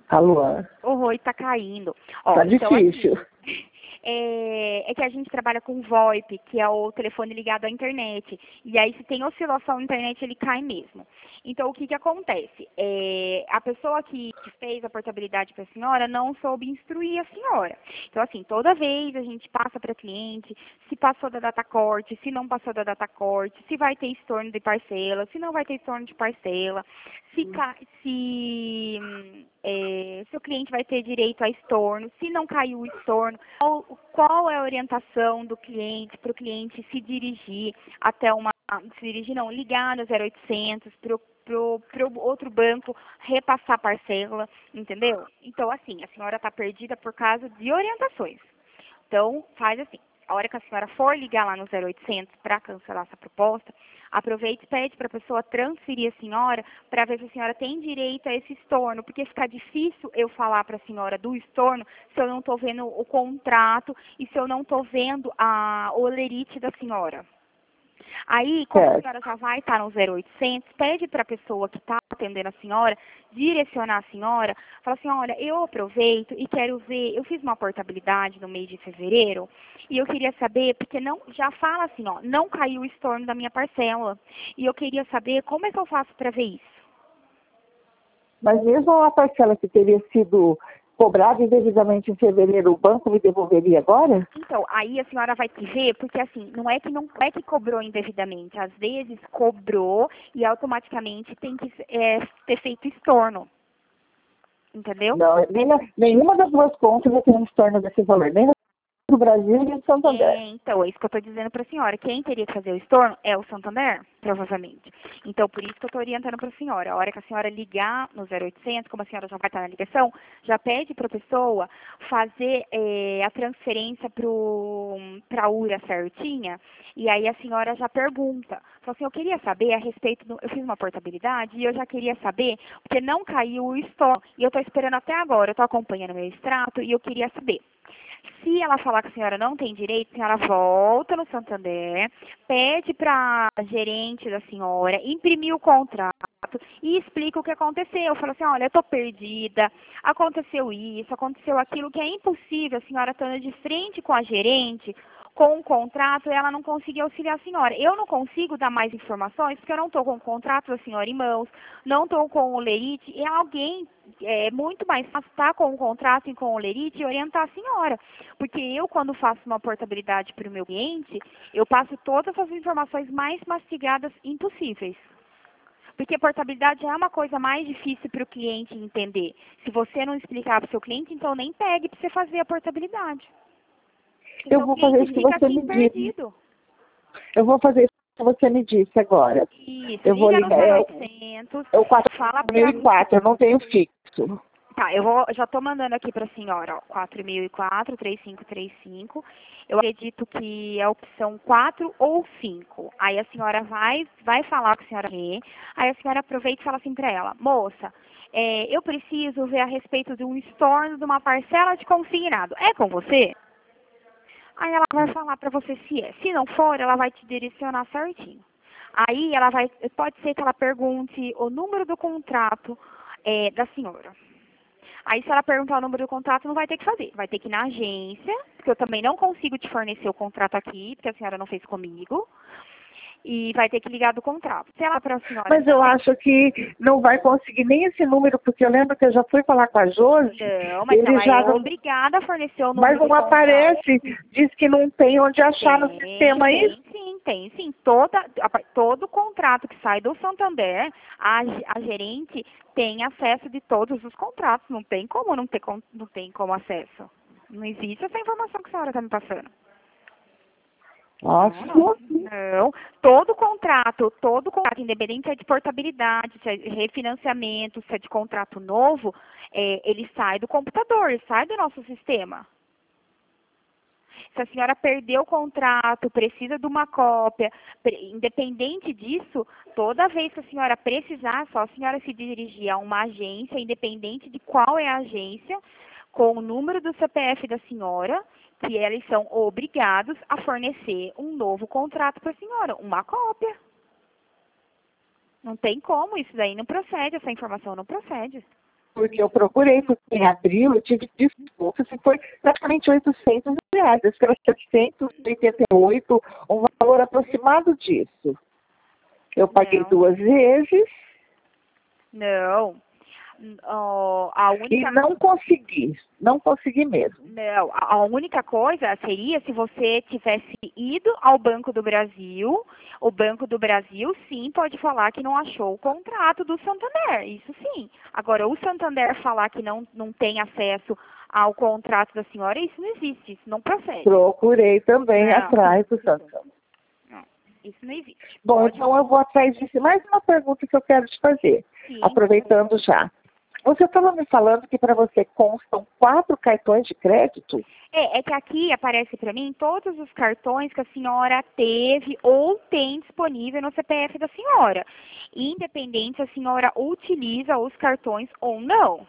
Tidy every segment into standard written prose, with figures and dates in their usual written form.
Alô? Oi, tá caindo. Ó, Tá então, difícil. assim, é que a gente trabalha com VoIP, que é o telefone ligado à internet. E aí, se tem oscilação na internet, ele cai mesmo. Então, o que acontece? A pessoa que fez a portabilidade para a senhora não soube instruir a senhora. Então, assim, toda vez a gente passa para cliente se passou da data corte, se não passou da data corte, se vai ter estorno de parcela, se não vai ter estorno de parcela, se o cliente vai ter direito a estorno, se não caiu o estorno, qual é a orientação do cliente para o cliente se dirigir até ligar no 0800 pro outro banco repassar parcela, entendeu? Então, assim, a senhora está perdida por causa de orientações. Então, faz assim. A hora que a senhora for ligar lá no 0800 para cancelar essa proposta, aproveite e pede para a pessoa transferir a senhora para ver se a senhora tem direito a esse estorno, porque fica difícil eu falar para a senhora do estorno se eu não estou vendo o contrato e se eu não estou vendo o olerite da senhora. Aí, como a senhora já vai estar no 0800, pede para a pessoa que está atendendo a senhora, direcionar a senhora, fala assim, olha, eu aproveito e quero ver, eu fiz uma portabilidade no mês de fevereiro, e eu queria saber, porque já fala assim, ó, não caiu o estorno da minha parcela, e eu queria saber como é que eu faço para ver isso. Mas mesmo a parcela que teria sido cobrada indevidamente em fevereiro, o banco me devolveria agora? Então, aí a senhora vai te ver, porque assim, não é que cobrou indevidamente, às vezes cobrou e automaticamente tem que ter feito estorno. Entendeu? Não, nenhuma das duas contas eu tenho um estorno desse valor, nem do Brasil e do Santander. Então, é isso que eu estou dizendo para a senhora. Quem teria que fazer o estorno é o Santander, provavelmente. Então, por isso que eu estou orientando para a senhora. A hora que a senhora ligar no 0800, como a senhora já vai estar na ligação, já pede para a pessoa fazer a transferência para a URA certinha, e aí a senhora já pergunta. Fala assim, eu queria saber a respeito eu fiz uma portabilidade e eu já queria saber, porque não caiu o estorno, e eu estou esperando até agora, eu estou acompanhando meu extrato, e eu queria saber. Se ela falar que a senhora não tem direito, a senhora volta no Santander, pede para a gerente da senhora imprimir o contrato e explica o que aconteceu. Fala assim, olha, eu estou perdida, aconteceu isso, aconteceu aquilo, que é impossível a senhora estando de frente com a gerente, com um contrato, ela não conseguir auxiliar a senhora. Eu não consigo dar mais informações, porque eu não estou com o contrato da senhora em mãos, não estou com o lerite, e alguém muito mais fácil estar com o contrato e com o lerite e orientar a senhora. Porque eu, quando faço uma portabilidade para o meu cliente, eu passo todas as informações mais mastigadas impossíveis. Porque a portabilidade é uma coisa mais difícil para o cliente entender. Se você não explicar para o seu cliente, então nem pegue para você fazer a portabilidade. Então, Eu vou fazer isso que você me disse. Eu vou fazer isso que você me disse agora. Isso, eu vou ligar. No 0800, é o fala 4004, eu não tenho fixo. Tá, já estou mandando aqui para a senhora, ó, 4004, 3535. Eu acredito que é a opção 4 ou 5. Aí a senhora vai falar com a senhora Rê. Aí a senhora aproveita e fala assim para ela, moça, eu preciso ver a respeito de um estorno de uma parcela de consignado. É com você? Aí ela vai falar para você se é. Se não for, ela vai te direcionar certinho. Aí pode ser que ela pergunte o número do contrato da senhora. Aí se ela perguntar o número do contrato, não vai ter que fazer. Vai ter que ir na agência, porque eu também não consigo te fornecer o contrato aqui, porque a senhora não fez comigo. E vai ter que ligar do contrato. Se ela para a senhora... Mas eu acho que não vai conseguir nem esse número, porque eu lembro que eu já fui falar com a Josi. Não, mas ela já é obrigada a fornecer o número mas não do contrato. aparece, diz que não tem onde achar no sistema isso. Tem sim. Todo contrato que sai do Santander, a gerente tem acesso de todos os contratos. Não tem como não tem como acesso. Não existe essa informação que a senhora está me passando. Nossa. Não. Todo contrato, independente se é de portabilidade, se é de refinanciamento, se é de contrato novo, ele sai do computador, ele sai do nosso sistema. Se a senhora perdeu o contrato, precisa de uma cópia, independente disso, toda vez que a senhora precisar, só a senhora se dirigir a uma agência, independente de qual é a agência, com o número do CPF da senhora, que eles são obrigados a fornecer um novo contrato para a senhora, uma cópia. Não tem como, isso daí não procede, essa informação não procede. Porque eu procurei, porque em abril eu tive desconto, assim, foi praticamente R$ 800, acho que era 788, um valor aproximado disso. Eu paguei Não. 2 vezes Não. A e única não consegui mesmo. Não, a única coisa seria se você tivesse ido ao Banco do Brasil. O Banco do Brasil, sim, pode falar que não achou o contrato do Santander, isso sim. Agora, o Santander falar que não tem acesso ao contrato da senhora, isso não existe, isso não procede. Procurei também Não, atrás do Santander. não, isso não existe. Bom, Pode, então eu vou atrás disso. Mais uma pergunta que eu quero te fazer, sim. aproveitando já. Você estava me falando que para você constam 4 cartões de crédito? É que aqui aparece para mim todos os cartões que a senhora teve ou tem disponível no CPF da senhora. Independente se a senhora utiliza os cartões ou não.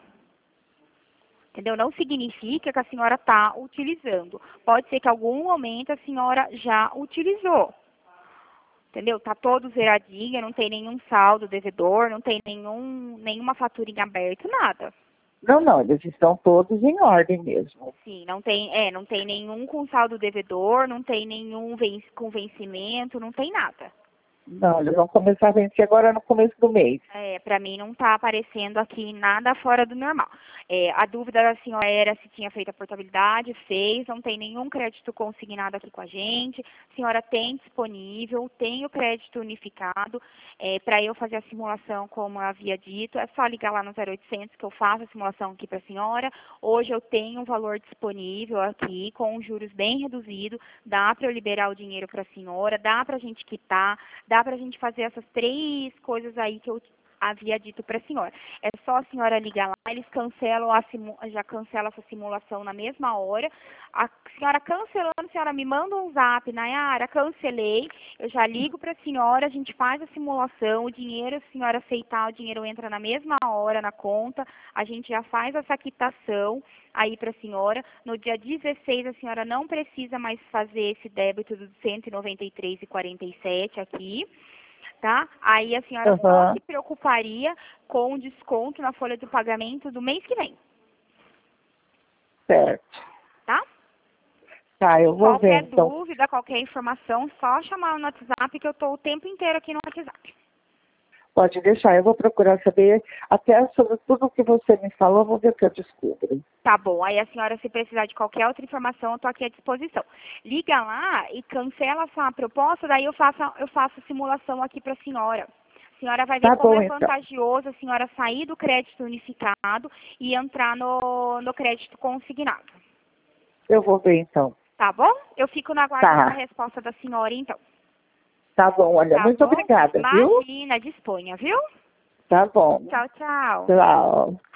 Entendeu? Não significa que a senhora está utilizando. Pode ser que em algum momento a senhora já utilizou. Entendeu? Tá todo zeradinho, não tem nenhum saldo devedor, não tem nenhuma fatura em aberto, nada. Não, eles estão todos em ordem mesmo. Sim, não tem nenhum com saldo devedor, não tem nenhum com vencimento, não tem nada. Não, eles vão começar a vencer agora no começo do mês. Para mim não está aparecendo aqui nada fora do normal. A dúvida da senhora era se tinha feito a portabilidade, fez, não tem nenhum crédito consignado aqui com a gente. A senhora tem disponível, tem o crédito unificado. Para eu fazer a simulação, como eu havia dito, é só ligar lá no 0800 que eu faço a simulação aqui para a senhora. Hoje eu tenho um valor disponível aqui, com juros bem reduzidos, dá para eu liberar o dinheiro para a senhora, dá para a gente quitar, dá para a gente fazer essas 3 coisas aí que eu havia dito para a senhora. É só a senhora ligar lá, eles cancelam já cancelam essa simulação na mesma hora. A senhora cancelando, a senhora me manda um zap, Nayara, cancelei, eu já ligo para a senhora, a gente faz a simulação, o dinheiro, se a senhora aceitar, o dinheiro entra na mesma hora na conta, a gente já faz essa quitação aí para a senhora. No dia 16, a senhora não precisa mais fazer esse débito do 193,47 aqui. Tá? Aí a senhora só se preocuparia com o desconto na folha do pagamento do mês que vem. Certo. Tá? Tá, eu vou ver então. Qualquer dúvida, qualquer informação, só chamar no WhatsApp que eu estou o tempo inteiro aqui no WhatsApp. Pode deixar, eu vou procurar saber até sobre tudo o que você me falou, vou ver o que eu descubro. Tá bom, aí a senhora, se precisar de qualquer outra informação, eu estou aqui à disposição. Liga lá e cancela essa proposta, daí eu faço a simulação aqui para a senhora. A senhora vai ver como é vantajoso a senhora sair do crédito unificado e entrar no crédito consignado. Eu vou ver então. Tá bom? Eu fico na guarda da resposta da senhora, então. Tá bom, olha, muito obrigada, viu? Imagina, disponha, viu? Tá bom. Tchau, tchau. Tchau.